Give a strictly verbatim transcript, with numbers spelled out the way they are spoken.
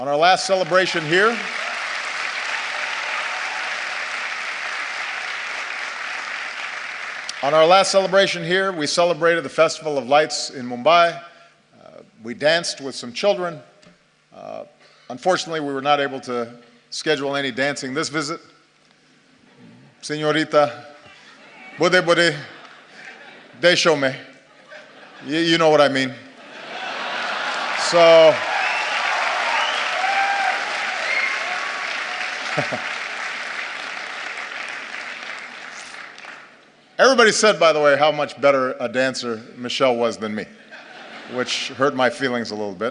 On our last celebration here, on our last celebration here, we celebrated the Festival of Lights in Mumbai. Uh, we danced with some children. Uh, unfortunately, we were not able to schedule any dancing this visit. Señorita, bude bude, desho me. You, you know what I mean. So, everybody said, by the way, how much better a dancer Michelle was than me, which hurt my feelings a little bit.